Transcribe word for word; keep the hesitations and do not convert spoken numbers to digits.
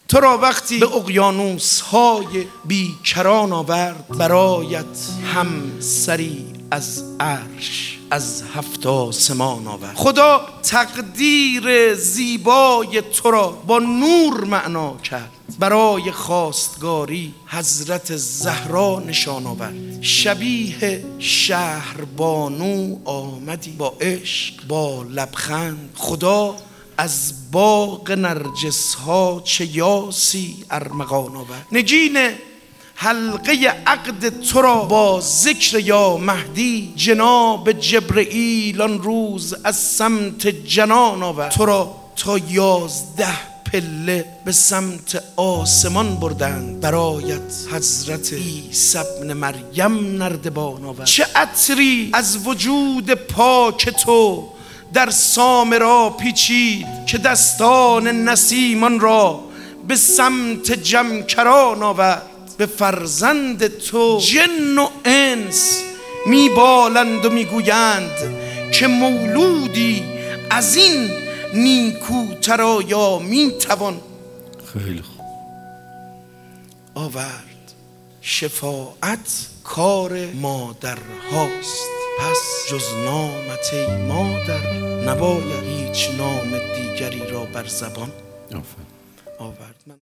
تو را وقتی به اقیانوس های بیکران آورد، برایت هم سری از عرش از هفت آسمان آورد. خدا تقدیر زیبای تو را با نور معنا کرد، برای خواستگاری حضرت زهرا نشان آورد. شبیه شهربانو آمدی با عشق با لبخند، خدا از باغ نرجس ها چه یاسی ارمغان آورد. نگین حلقه عقد تو را با ذکر یا مهدی، جناب جبرئیل آن روز از سمت جنان آورد. تو را تا یازده پله به سمت آسمان بردند، برایت حضرت عیسی ابن مریم نردبان آورد. چه عطری از وجود پاک تو در سامرا پیچید، که دستان نسیمان را به سمت جمکران آورد. به فرزند تو جن و انس میبالند و میگویند که مولودی از این نیکوتر آیا میتوان خیلی خوب آورد. شفاعت کار مادر هاست، پس جز نامت ای مادر نباید هیچ نام دیگری را بر زبان آورد.